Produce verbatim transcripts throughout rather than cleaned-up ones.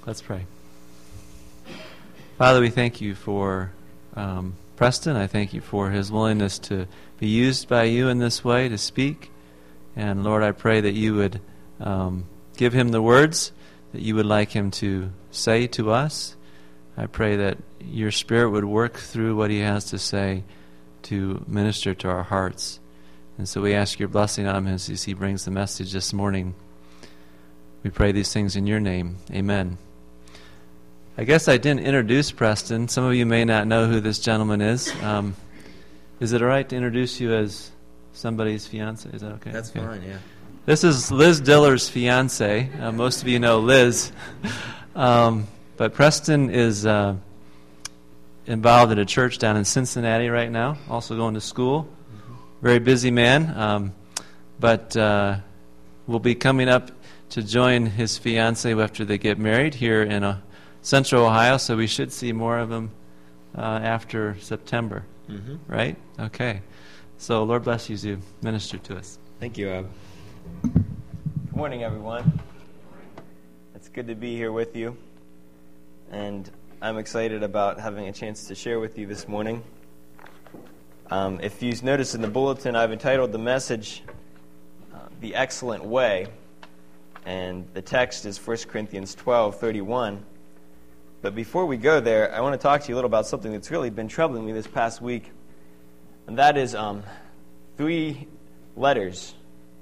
Let's pray. Father, we thank you for um, Preston. I thank you for his willingness to be used by you in this way to speak. And Lord, I pray that you would um, give him the words that you would like him to say to us. I pray that your Spirit would work through what he has to say to minister to our hearts. And so we ask your blessing on him as he brings the message this morning. We pray these things in your name. Amen. I guess I didn't introduce Preston. Some of you may not know who this gentleman is. Um, is it all right to introduce you as somebody's fiance? Is that okay? That's okay. fine, yeah. This is Liz Diller's fiance. Uh, most of you know Liz. um, but Preston is uh, involved in a church down in Cincinnati right now, also going to school. Mm-hmm. Very busy man. Um, but uh, will be coming up to join his fiance after they get married here in a Central Ohio, so we should see more of him uh, after September, mm-hmm. right? Okay. So Lord bless you as you minister to us. Thank you, Ab. Good morning, everyone. It's good to be here with you, and I'm excited about having a chance to share with you this morning. Um, if you notice in the bulletin, I've entitled the message, uh, The Excellent Way, and the text is First Corinthians twelve thirty-one. But before we go there, I want to talk to you a little about something that's really been troubling me this past week. And that is um, three letters.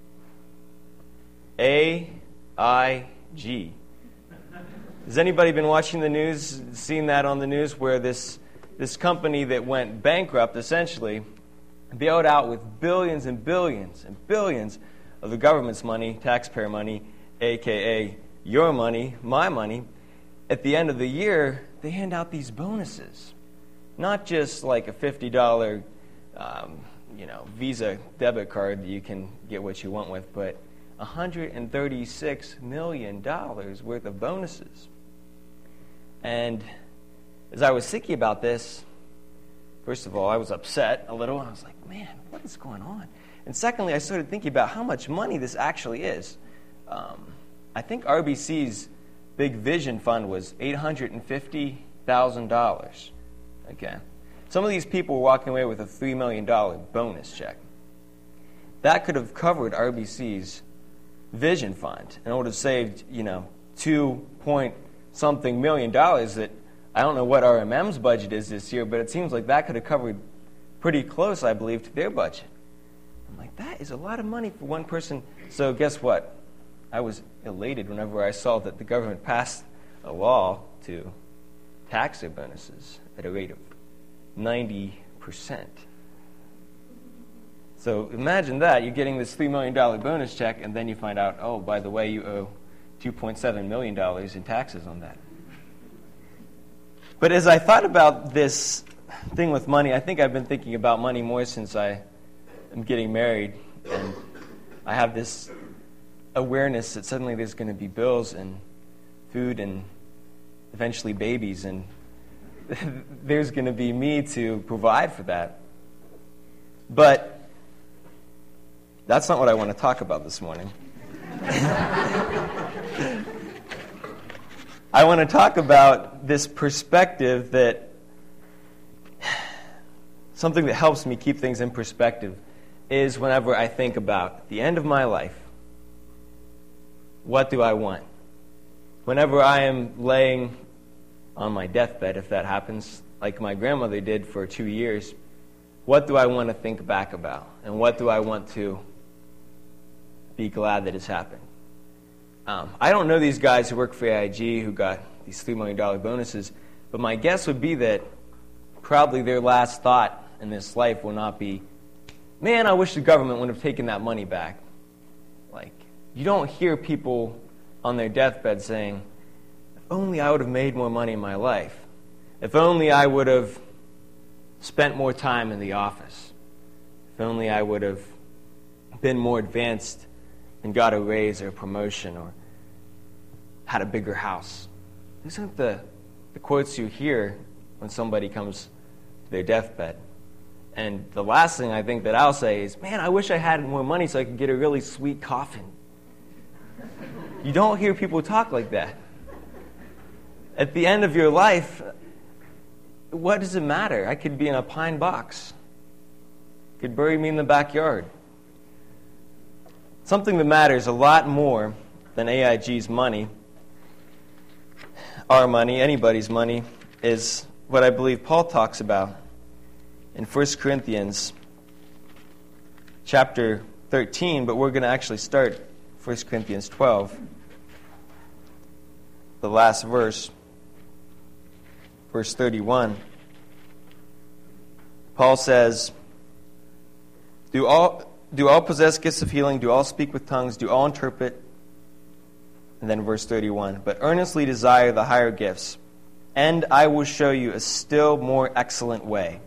A I G. Has anybody been watching the news, seen that on the news, where this, this company that went bankrupt, essentially, bailed out with billions and billions and billions of the government's money, taxpayer money, a k a your money, my money. At the end of the year, they hand out these bonuses. Not just like a fifty dollars um, you know, Visa debit card that you can get what you want with, but one hundred thirty-six million dollars worth of bonuses. And as I was thinking about this, first of all, I was upset a little. I was like, man, what is going on? And secondly, I started thinking about how much money this actually is. Um, I think R B C's Big Vision Fund was eight hundred fifty thousand dollars. Okay. Some of these people were walking away with a three million dollars bonus check. That could have covered R B C's Vision Fund and it would have saved, you know, two point something million dollars that I don't know what R M M's budget is this year, but it seems like that could have covered pretty close, I believe, to their budget. I'm like, that is a lot of money for one person. So guess what? I was elated whenever I saw that the government passed a law to tax their bonuses at a rate of ninety percent. So imagine that. You're getting this three million dollars bonus check, and then you find out, oh, by the way, you owe two point seven million dollars in taxes on that. But as I thought about this thing with money, I think I've been thinking about money more since I am getting married, and I have this awareness that suddenly there's going to be bills and food and eventually babies, and there's going to be me to provide for that. But that's not what I want to talk about this morning. I want to talk about this perspective that, something that helps me keep things in perspective is whenever I think about the end of my life, what do I want? Whenever I am laying on my deathbed, if that happens, like my grandmother did for two years, what do I want to think back about? And what do I want to be glad that has happened? Um, I don't know these guys who work for A I G who got these three million dollars bonuses, but my guess would be that probably their last thought in this life will not be, man, I wish the government would have taken that money back. Like, you don't hear people on their deathbed saying, if only I would have made more money in my life. If only I would have spent more time in the office. If only I would have been more advanced and got a raise or a promotion or had a bigger house. These aren't the, the quotes you hear when somebody comes to their deathbed. And the last thing I think that I'll say is, man, I wish I had more money so I could get a really sweet coffin. You don't hear people talk like that. At the end of your life, what does it matter? I could be in a pine box. You could bury me in the backyard. Something that matters a lot more than A I G's money, our money, anybody's money, is what I believe Paul talks about in First Corinthians chapter thirteen, but we're going to actually start First Corinthians twelve, the last verse, verse thirty-one. Paul says, Do all, do all possess gifts of healing? Do all speak with tongues? Do all interpret? And then verse thirty-one. But earnestly desire the higher gifts, and I will show you a still more excellent way.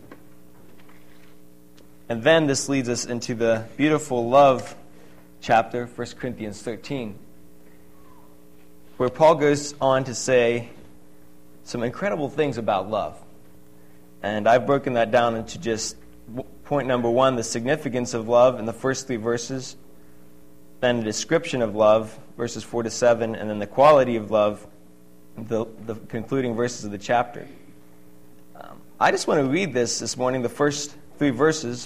And then this leads us into the beautiful love chapter, First Corinthians thirteen, where Paul goes on to say some incredible things about love. And I've broken that down into just point number one, the significance of love in the first three verses, then a description of love, verses four to seven, and then the quality of love, the, the concluding verses of the chapter. Um, I just want to read this this morning, the first three verses,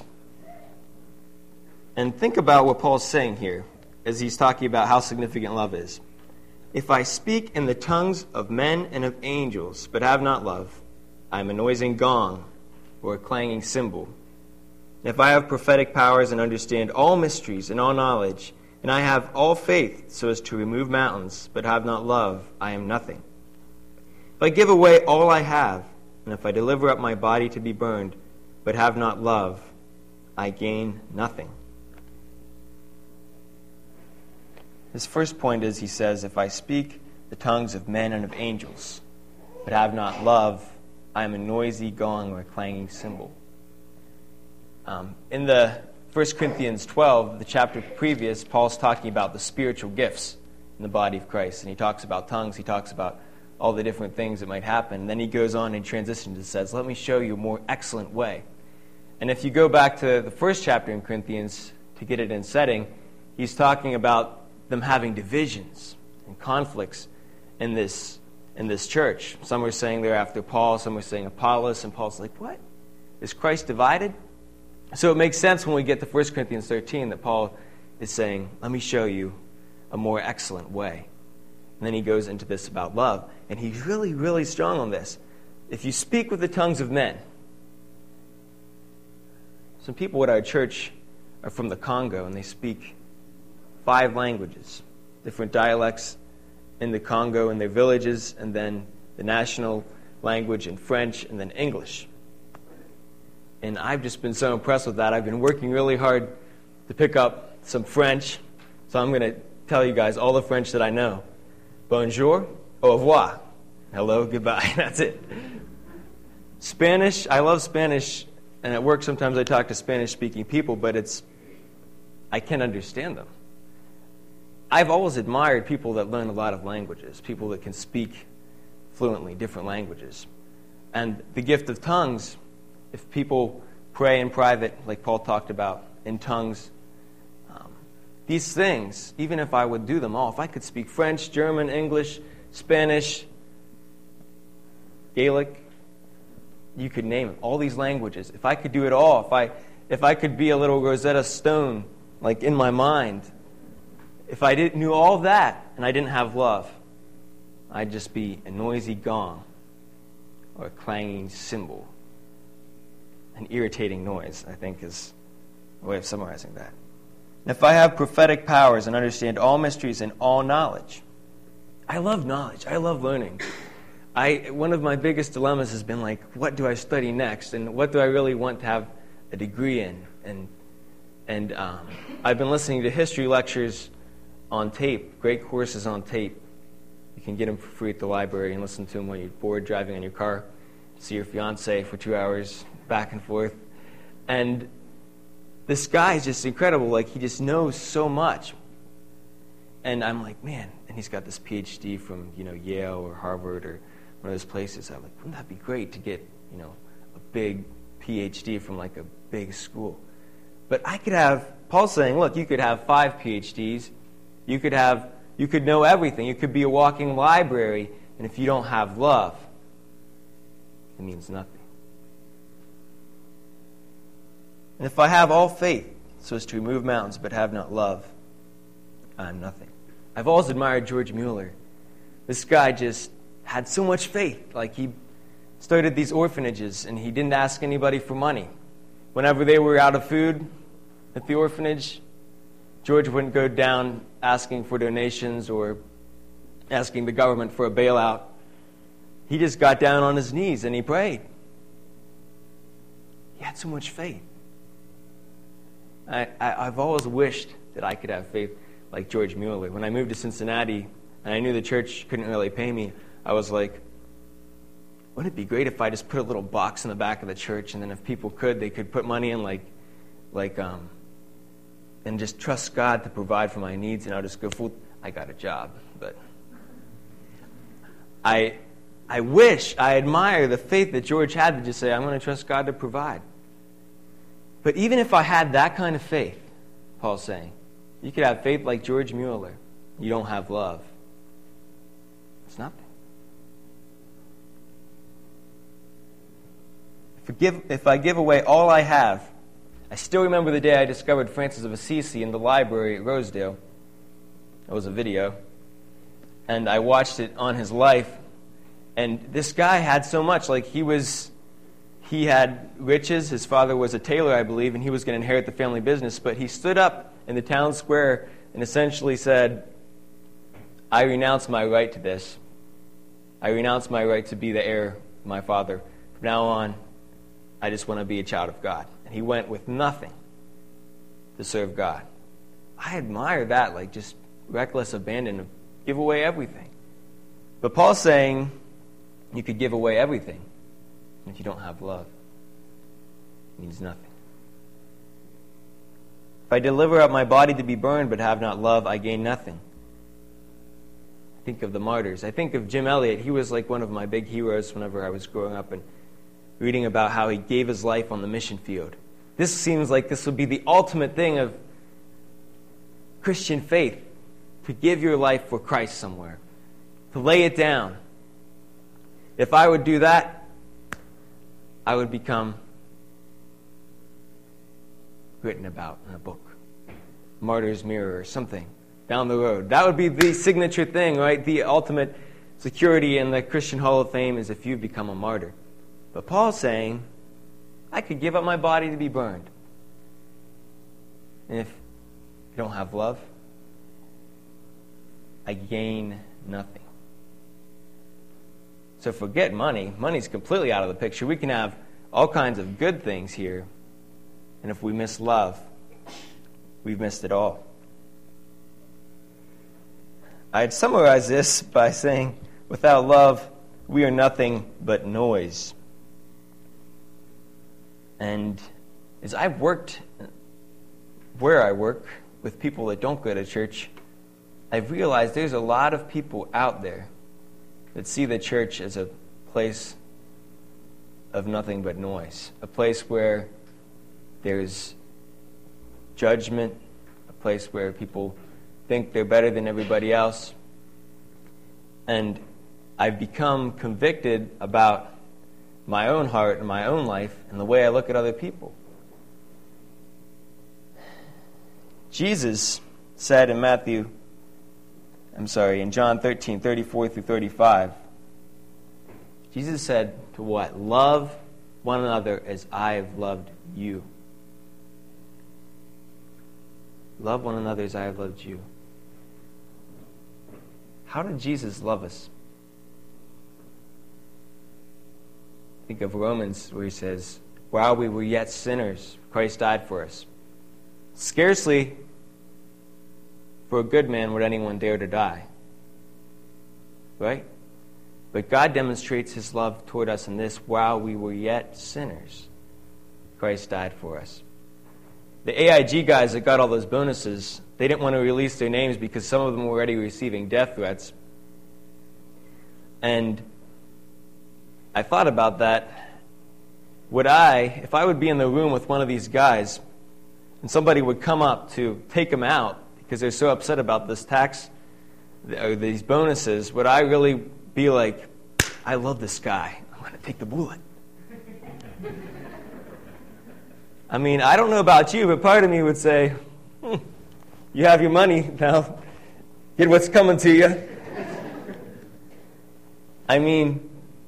and think about what Paul's saying here as he's talking about how significant love is. If I speak in the tongues of men and of angels, but have not love, I am a noising gong or a clanging cymbal. If I have prophetic powers and understand all mysteries and all knowledge, and I have all faith so as to remove mountains, but have not love, I am nothing. If I give away all I have, and if I deliver up my body to be burned, but have not love, I gain nothing. His first point is, he says, if I speak the tongues of men and of angels, but have not love, I am a noisy gong or a clanging cymbal. Um, in the First Corinthians twelve, the chapter previous, Paul's talking about the spiritual gifts in the body of Christ. And he talks about tongues, he talks about all the different things that might happen. And then he goes on and transitions and says, let me show you a more excellent way. And if you go back to the first chapter in Corinthians to get it in setting, he's talking about them having divisions and conflicts in this in this church. Some were saying they're after Paul, some were saying Apollos, and Paul's like, what? Is Christ divided? So it makes sense when we get to First Corinthians thirteen that Paul is saying, let me show you a more excellent way. And then he goes into this about love, and he's really, really strong on this. If you speak with the tongues of men, some people at our church are from the Congo, and they speak five languages, different dialects in the Congo in their villages, and then the national language in French, and then English. And I've just been so impressed with that. I've been working really hard to pick up some French, so I'm going to tell you guys all the French that I know. Bonjour, au revoir. Hello, goodbye. That's it. Spanish, I love Spanish, and at work sometimes I talk to Spanish-speaking people, but it's I can't understand them. I've always admired people that learn a lot of languages, people that can speak fluently different languages. And the gift of tongues, if people pray in private, like Paul talked about, in tongues, um, these things, even if I would do them all, if I could speak French, German, English, Spanish, Gaelic, you could name it, all these languages. If I could do it all, if I if I could be a little Rosetta Stone, like in my mind, if I didn't knew all that and I didn't have love, I'd just be a noisy gong or a clanging cymbal. An irritating noise, I think, is a way of summarizing that. And if I have prophetic powers and understand all mysteries and all knowledge, I love knowledge. I love learning. I one of my biggest dilemmas has been like, what do I study next, and what do I really want to have a degree in? And and um, I've been listening to history lectures on tape, great courses on tape. You can get them for free at the library and listen to them when you're bored driving in your car. See your fiance for two hours back and forth. And this guy is just incredible. Like, he just knows so much. And I'm like, man, and he's got this P H D from, you know, Yale or Harvard or one of those places. I'm like, wouldn't that be great to get, you know, a big P H D from like a big school? But I could have, Paul's saying, look, you could have five P H Ds. You could have, you could know everything. You could be a walking library And if you don't have love, it means nothing. And if I have all faith so as to remove mountains but have not love, I am nothing. I've always admired George Mueller. This guy just had so much faith. Like, he started these orphanages and he didn't ask anybody for money. Whenever they were out of food at the orphanage, George wouldn't go down asking for donations or asking the government for a bailout. He just got down on his knees and he prayed. He had so much faith. I, I, I've always wished that I could have faith like George Mueller. When I moved to Cincinnati and I knew the church couldn't really pay me, I was like, wouldn't it be great if I just put a little box in the back of the church, and then if people could, they could put money in, like, like, um, and just trust God to provide for my needs, and I'll just go full. I got a job, but I, I wish, I admire the faith that George had to just say, I'm going to trust God to provide. But even if I had that kind of faith, Paul's saying, you could have faith like George Mueller. You don't have love. It's nothing. Forgive, if I give away all I have, I still remember the day I discovered Francis of Assisi in the library at Rosedale. It was a video. And I watched it on his life. And this guy had so much. Like, he was, he had riches. His father was a tailor, I believe, and he was going to inherit the family business. But he stood up in the town square and essentially said, I renounce my right to this. I renounce my right to be the heir of my father. From now on, I just want to be a child of God. And he went with nothing to serve God. I admire that, like, just reckless abandon, give away everything. But Paul's saying you could give away everything, and if you don't have love, it means nothing. If I deliver up my body to be burned but have not love, I gain nothing. I think of the martyrs. I think of Jim Elliot. He was like one of my big heroes whenever I was growing up and reading about how he gave his life on the mission field. This seems like this would be the ultimate thing of Christian faith, to give your life for Christ somewhere, to lay it down. If I would do that, I would become written about in a book, Martyr's Mirror or something down the road. That would be the signature thing, right? The ultimate security in the Christian Hall of Fame is if you've become a martyr. But Paul's saying, I could give up my body to be burned. And if you don't have love, I gain nothing. So forget money. Money's completely out of the picture. We can have all kinds of good things here. And if we miss love, we've missed it all. I'd summarize this by saying, without love, we are nothing but noise. And as I've worked where I work with people that don't go to church, I've realized there's a lot of people out there that see the church as a place of nothing but noise, a place where there's judgment, a place where people think they're better than everybody else. And I've become convicted about my own heart and my own life and the way I look at other people. Jesus said in Matthew, I'm sorry, in John thirteen, thirty-four through thirty-five, Jesus said to what? Love one another as I have loved you. Love one another as I have loved you. How did Jesus love us? Think of Romans where he says, while we were yet sinners, Christ died for us. Scarcely for a good man would anyone dare to die. Right? But God demonstrates his love toward us in this, while we were yet sinners, Christ died for us. The A I G guys that got all those bonuses, they didn't want to release their names because some of them were already receiving death threats. And I thought about that. Would I, if I would be in the room with one of these guys and somebody would come up to take them out because they're so upset about this tax or these bonuses, would I really be like, I love this guy. I'm going to take the bullet. I mean, I don't know about you, but part of me would say, hmm, you have your money now. Get what's coming to you. I mean,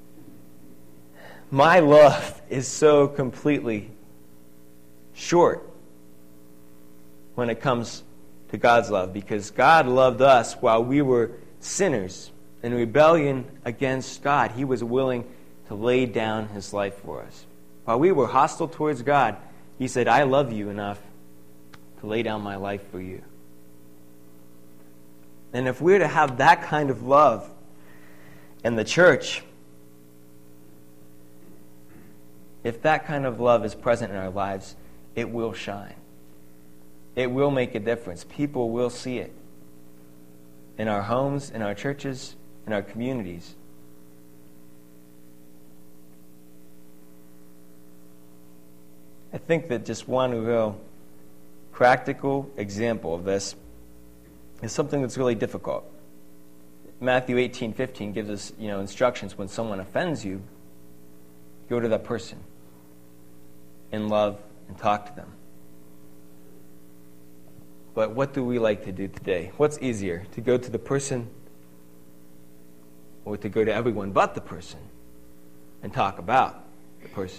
my love is so completely short when it comes to God's love, because God loved us while we were sinners in rebellion against God. He was willing to lay down his life for us. While we were hostile towards God, he said, I love you enough to lay down my life for you. And if we're to have that kind of love in the church, if that kind of love is present in our lives, it will shine. It will make a difference. People will see it in our homes, in our churches, in our communities. I think that just one real practical example of this is something that's really difficult. Matthew eighteen fifteen gives us, you know, instructions when someone offends you, go to that person in love and talk to them. But what do we like to do today? What's easier, to go to the person or to go to everyone but the person and talk about the person?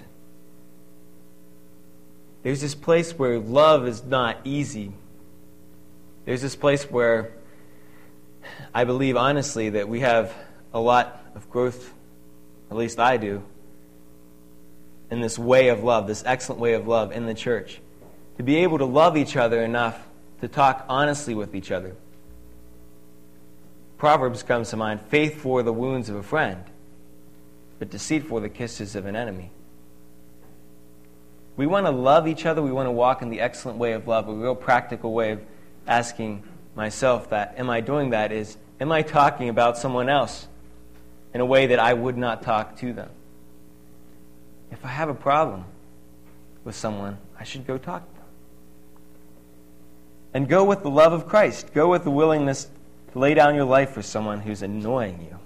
There's this place where love is not easy. There's this place where I believe honestly that we have a lot of growth, at least I do, in this way of love, this excellent way of love in the church. To be able to love each other enough to talk honestly with each other. Proverbs comes to mind, faith for the wounds of a friend, but deceit for the kisses of an enemy. We want to love each other. We want to walk in the excellent way of love, a real practical way of asking myself that, am I doing that? Is, am I talking about someone else in a way that I would not talk to them? If I have a problem with someone, I should go talk to them. And go with the love of Christ. Go with the willingness to lay down your life for someone who's annoying you.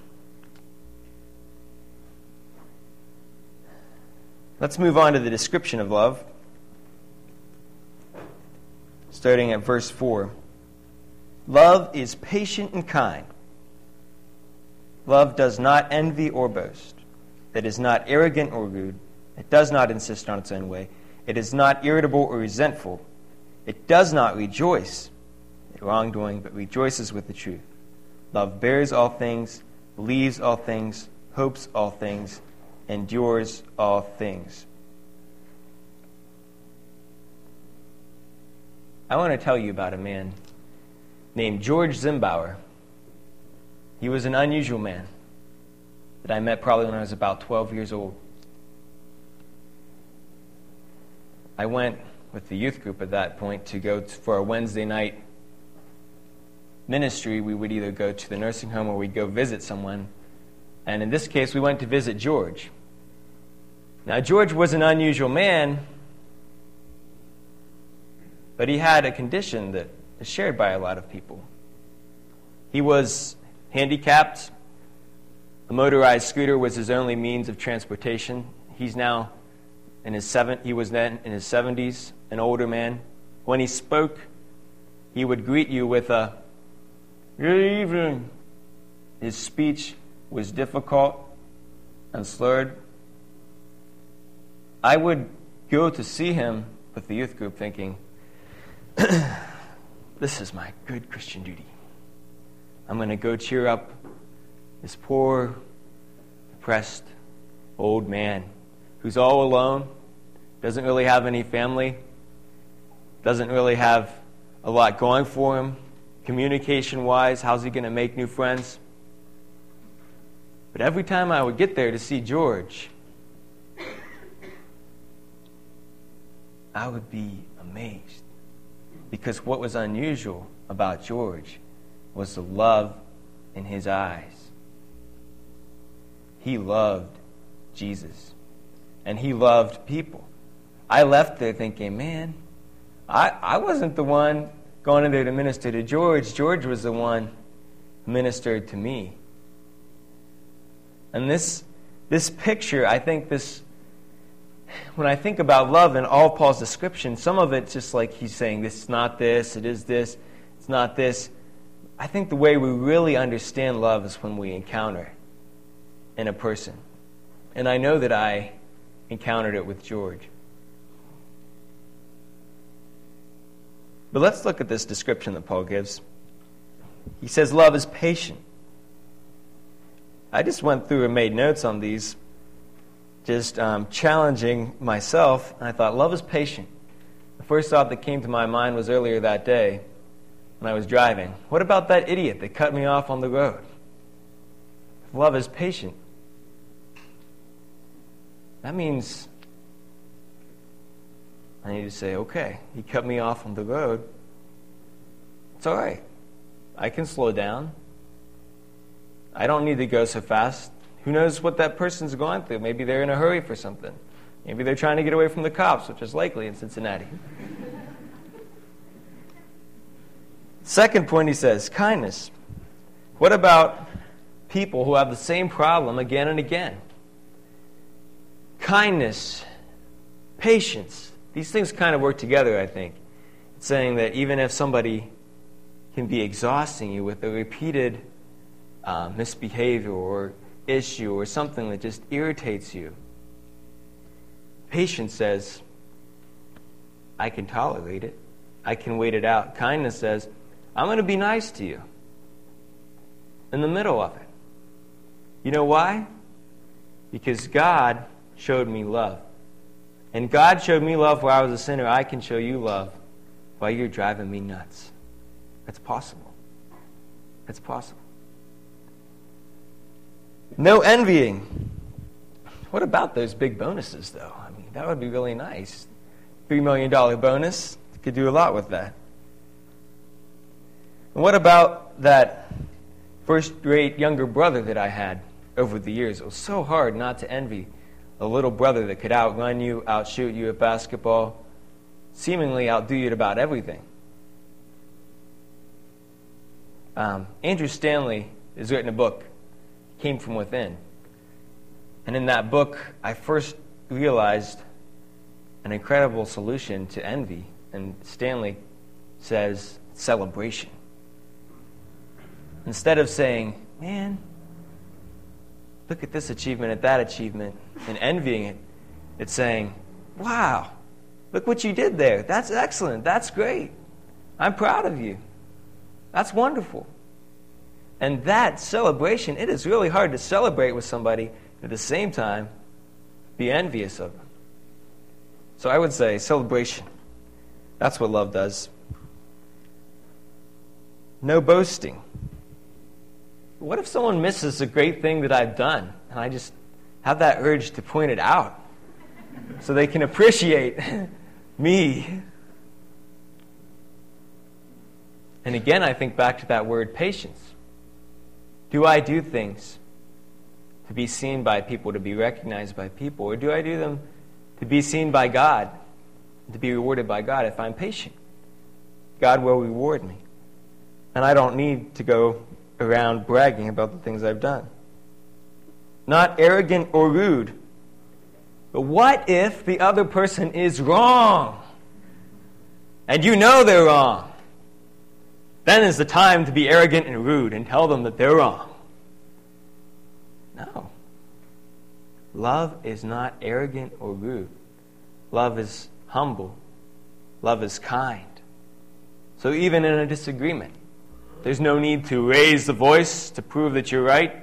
Let's move on to the description of love, starting at verse four. Love is patient and kind. Love does not envy or boast. It is not arrogant or rude. It does not insist on its own way. It is not irritable or resentful. It does not rejoice at wrongdoing, but rejoices with the truth. Love bears all things, believes all things, hopes all things, endures all things. I want to tell you about a man named George Zimbauer. He was an unusual man that I met probably when I was about twelve years old. I went with the youth group at that point to go to, for a Wednesday night ministry. We would either go to the nursing home or we'd go visit someone. And in this case, we went to visit George. Now, George was an unusual man, but he had a condition that is shared by a lot of people. He was handicapped. A motorized scooter was his only means of transportation. He's now in his seven. He was then in his seventies, an older man. When he spoke, he would greet you with a "Good evening." His speech was difficult and slurred. I would go to see him with the youth group thinking, this is my good Christian duty. I'm going to go cheer up this poor, depressed old man who's all alone, doesn't really have any family, doesn't really have a lot going for him, communication-wise. How's he going to make new friends? But every time I would get there to see George, I would be amazed. Because what was unusual about George was the love in his eyes. He loved Jesus. And he loved people. I left there thinking, man, I, I wasn't the one going in there to minister to George. George was the one who ministered to me. And this this picture, I think this, when I think about love and all of Paul's description, some of it's just like he's saying, this is not this, it is this, it's not this. I think the way we really understand love is when we encounter it in a person. And I know that I encountered it with George. But let's look at this description that Paul gives. He says love is patient. I just went through and made notes on these, just um, challenging myself, and I thought, love is patient. The first thought that came to my mind was earlier that day when I was driving. What about that idiot that cut me off on the road? Love is patient. That means I need to say, okay, he cut me off on the road. It's all right. I can slow down. I don't need to go so fast. Who knows what that person's going through? Maybe they're in a hurry for something. Maybe they're trying to get away from the cops, which is likely in Cincinnati. Second point, he says, kindness. What about people who have the same problem again and again? Kindness, patience. These things kind of work together, I think. It's saying that even if somebody can be exhausting you with a repeated uh, misbehavior or issue or something that just irritates you, patience says, I can tolerate it. I can wait it out. Kindness says, I'm going to be nice to you in the middle of it. You know why? Because God showed me love. And God showed me love while I was a sinner. I can show you love while you're driving me nuts. That's possible. That's possible. No envying. What about those big bonuses, though? I mean, that would be really nice. Three million dollars bonus. You could do a lot with that. And what about that first-rate younger brother that I had over the years? It was so hard not to envy a little brother that could outrun you, outshoot you at basketball, seemingly outdo you at about everything. Um, Andrew Stanley has written a book, Came From Within. And in that book, I first realized an incredible solution to envy. And Stanley says, celebration. Instead of saying, man, look at this achievement, at that achievement, and envying it, it's saying, wow, look what you did there. That's excellent. That's great. I'm proud of you. That's wonderful. And that celebration, it is really hard to celebrate with somebody and at the same time be envious of them. So I would say celebration. That's what love does. No boasting. What if someone misses a great thing that I've done and I just have that urge to point it out so they can appreciate me? And again, I think back to that word patience. Do I do things to be seen by people, to be recognized by people, or do I do them to be seen by God, to be rewarded by God? If I'm patient, God will reward me. And I don't need to go around bragging about the things I've done. Not arrogant or rude. But what if the other person is wrong? And you know they're wrong. Then is the time to be arrogant and rude and tell them that they're wrong. No. Love is not arrogant or rude. Love is humble. Love is kind. So even in a disagreement, there's no need to raise the voice to prove that you're right.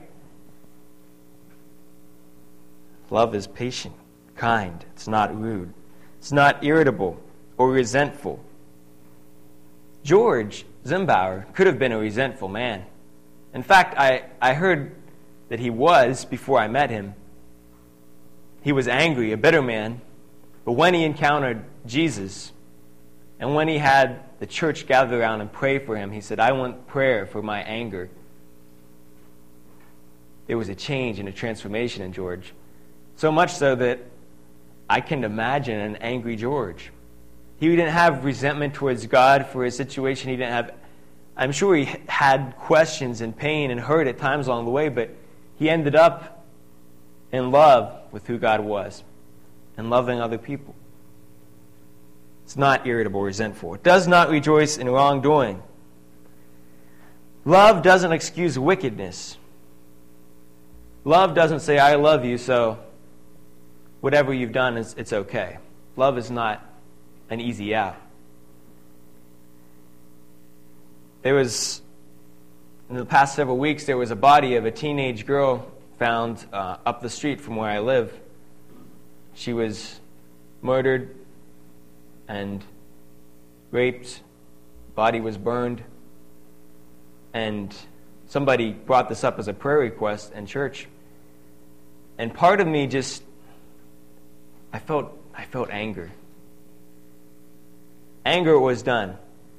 Love is patient, kind. It's not rude. It's not irritable or resentful. George Zimbauer could have been a resentful man. In fact, I, I heard that he was, before I met him, he was angry, a bitter man. But when he encountered Jesus, and when he had the church gather around and pray for him, he said, I want prayer for my anger. There was a change and a transformation in George. So much so that I can imagine an angry George. He didn't have resentment towards God for his situation. He didn't have, I'm sure he had questions and pain and hurt at times along the way, but he ended up in love with who God was and loving other people. It's not irritable or resentful. It does not rejoice in wrongdoing. Love doesn't excuse wickedness. Love doesn't say, I love you, so whatever you've done, is it's okay. Love is not an easy out. There was, in the past several weeks, there was a body of a teenage girl found uh, up the street from where I live. She was murdered and raped. Body was burned. And somebody brought this up as a prayer request in church. And part of me just, I felt, I felt anger. Anger was done.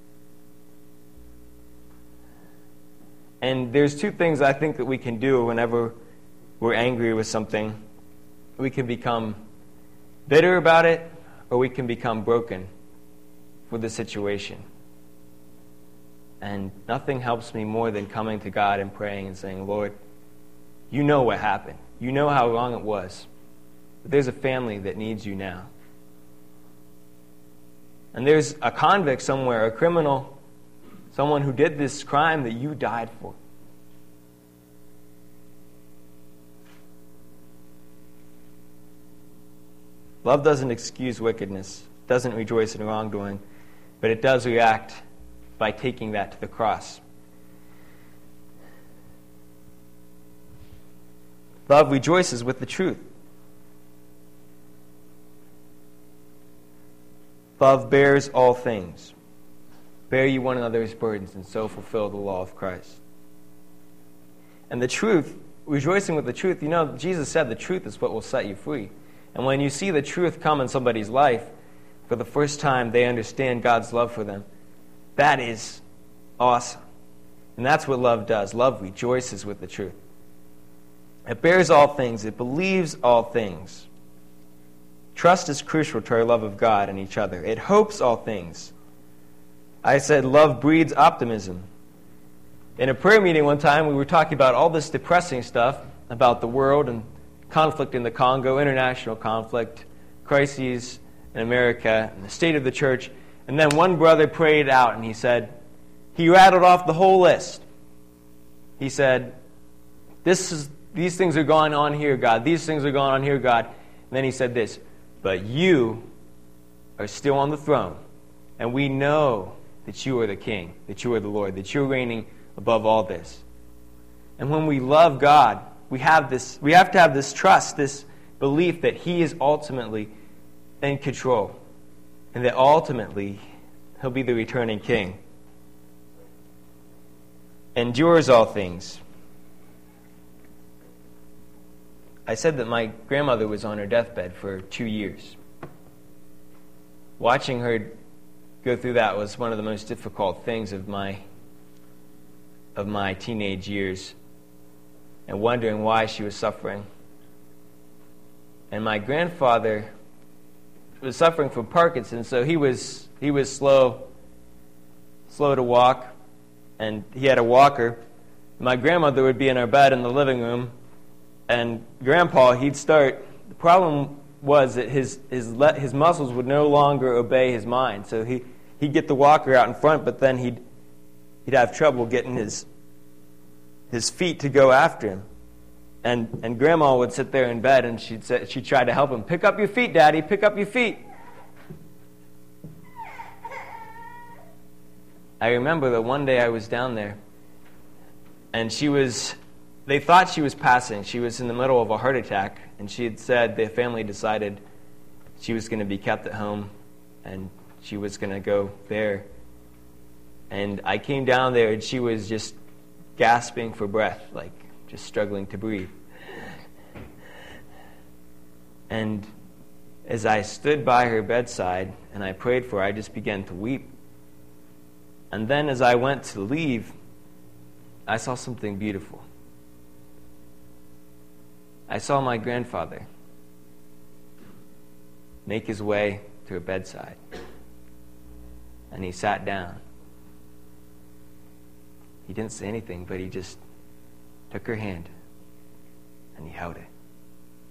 And there's two things I think that we can do whenever we're angry with something. We can become bitter about it, or we can become broken with the situation. And nothing helps me more than coming to God and praying and saying, Lord, you know what happened. You know how wrong it was. But there's a family that needs you now. And there's a convict somewhere, a criminal, someone who did this crime that you died for. Love doesn't excuse wickedness, doesn't rejoice in wrongdoing, but it does react by taking that to the cross. Love rejoices with the truth. Love bears all things. Bear ye one another's burdens, and so fulfill the law of Christ. And the truth, rejoicing with the truth, you know, Jesus said the truth is what will set you free. And when you see the truth come in somebody's life, for the first time they understand God's love for them, that is awesome. And that's what love does. Love rejoices with the truth. It bears all things. It believes all things. Trust is crucial to our love of God and each other. It hopes all things. I said love breeds optimism. In a prayer meeting one time, we were talking about all this depressing stuff about the world and conflict in the Congo, international conflict, crises in America, and the state of the church. And then one brother prayed out, and he said, he rattled off the whole list. He said, "This is these things are going on here, God. These things are going on here, God." And then he said this, "But you are still on the throne, and we know that you are the King, that you are the Lord, that you're reigning above all this." And when we love God, we have this. We have to have this trust, this belief that He is ultimately in control, and that ultimately He'll be the returning King. Endures all things. I said that my grandmother was on her deathbed for two years. Watching her go through that was one of the most difficult things of my of my teenage years, and wondering why she was suffering. And my grandfather was suffering from Parkinson's, so he was he was slow, slow to walk, and he had a walker. My grandmother would be in our bed in the living room, and Grandpa, he'd start. The problem was that his his his muscles would no longer obey his mind, so he he'd get the walker out in front, but then he'd he'd have trouble getting his his feet to go after him. And and Grandma would sit there in bed, and she'd say, she'd try to help him. "Pick up your feet, Daddy. Pick up your feet." I remember that one day I was down there, and she was. They thought she was passing. She was in the middle of a heart attack, and she had said the family decided she was going to be kept at home, and she was going to go there. And I came down there, and she was just gasping for breath, like just struggling to breathe. And as I stood by her bedside and I prayed for her, I just began to weep. And then as I went to leave, I saw something beautiful. I saw my grandfather make his way to her bedside. And he sat down. He didn't say anything, but he just took her hand and he held it.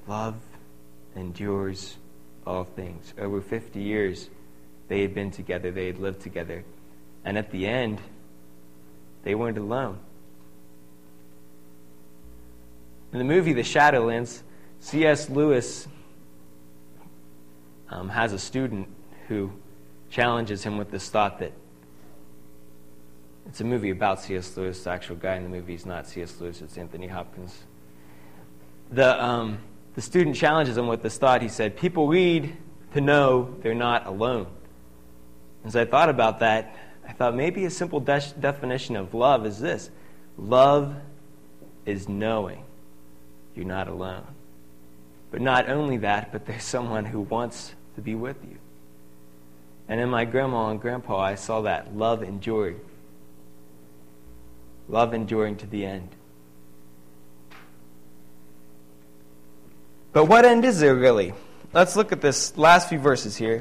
love endures all things. Over fifty years, they had been together, they had lived together. And at the end, they weren't alone. In the movie The Shadowlands, C S Lewis um, has a student who challenges him with this thought that it's a movie about C S Lewis. The actual guy in the movie is not C S Lewis, it's Anthony Hopkins. The, um, the student challenges him with this thought. He said, people read to know they're not alone. As I thought about that, I thought maybe a simple de- definition of love is this. Love is knowing you're not alone. But not only that, but there's someone who wants to be with you. And in my grandma and grandpa, I saw that. Love endured. Love enduring to the end. But what end is there really? Let's look at this last few verses here.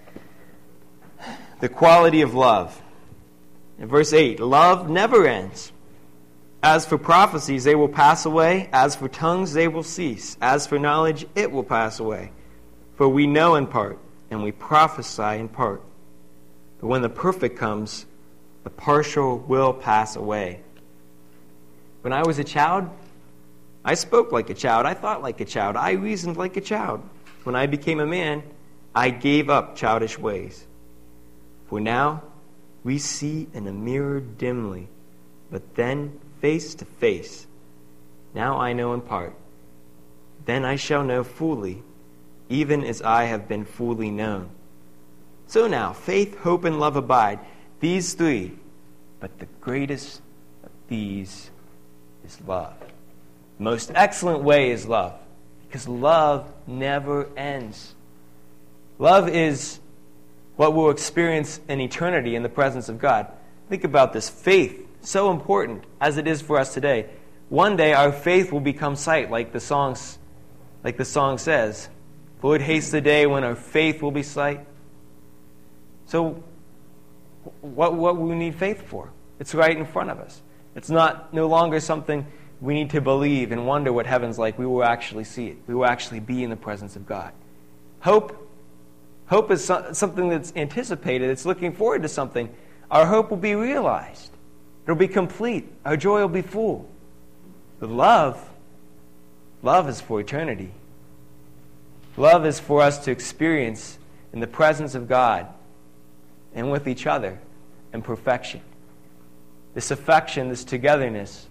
The quality of love. In verse eight, love never ends. As for prophecies, they will pass away. As for tongues, they will cease. As for knowledge, it will pass away. For we know in part, and we prophesy in part. But when the perfect comes, the partial will pass away. When I was a child, I spoke like a child. I thought like a child. I reasoned like a child. When I became a man, I gave up childish ways. For now, we see in a mirror dimly, but then face to face. Now I know in part. Then I shall know fully, even as I have been fully known. So now, faith, hope, and love abide, these three. But the greatest of these is love. The most excellent way is love, because love never ends. Love is what we'll experience in eternity in the presence of God. Think about this. Faith, so important as it is for us today. One day our faith will become sight, like the songs, like the song says. Lord, haste the day when our faith will be sight. So what, what will we need faith for? It's right in front of us. It's not no longer something we need to believe and wonder what heaven's like. We will actually see it. We will actually be in the presence of God. Hope Hope is something that's anticipated. It's looking forward to something. Our hope will be realized. It'll be complete. Our joy will be full. But love, love is for eternity. Love is for us to experience in the presence of God and with each other in perfection. This affection, this togetherness,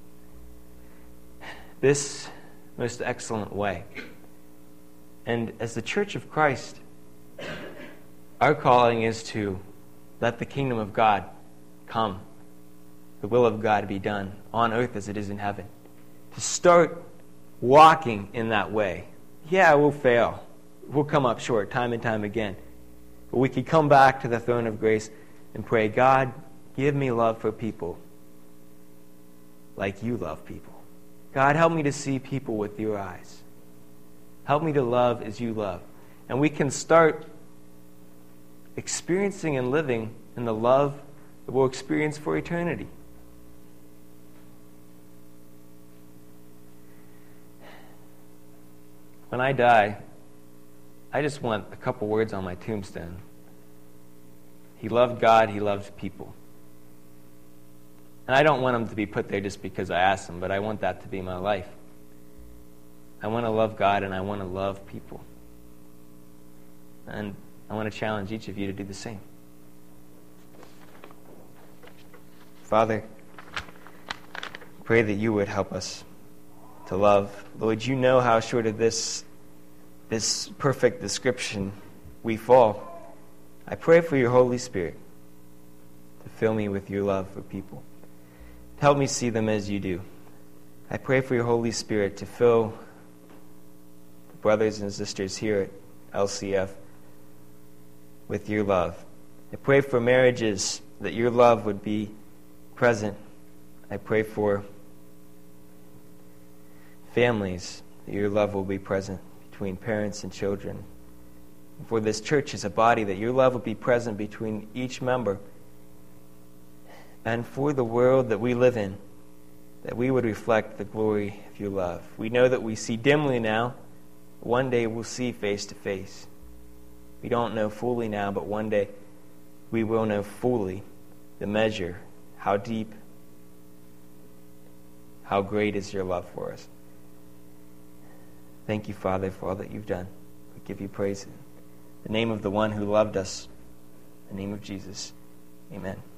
this most excellent way. And as the Church of Christ, our calling is to let the kingdom of God come, the will of God be done on earth as it is in heaven. To start walking in that way. Yeah, we'll fail. We'll come up short time and time again. But we can come back to the throne of grace and pray, God, give me love for people like you love people. God, help me to see people with your eyes. Help me to love as you love. And we can start experiencing and living in the love that we'll experience for eternity. When I die, I just want a couple words on my tombstone. He loved God, he loved people. And I don't want them to be put there just because I asked them, but I want that to be my life. I want to love God and I want to love people. And I want to challenge each of you to do the same. Father, pray that you would help us to love. Lord, you know how short of this, this perfect description we fall. I pray for your Holy Spirit to fill me with your love for people. Help me see them as you do. I pray for your Holy Spirit to fill the brothers and sisters here at L C F with your love. I pray for marriages that your love would be present. I pray for families that your love will be present between parents and children. And for this church as a body, that your love will be present between each member. And for the world that we live in, that we would reflect the glory of your love. We know that we see dimly now, One day we'll see face to face. We don't know fully now, but one day we will know fully the measure, how deep, how great is your love for us. Thank you, Father, for all that you've done. We give you praise in the name of the one who loved us, in the name of Jesus. Amen.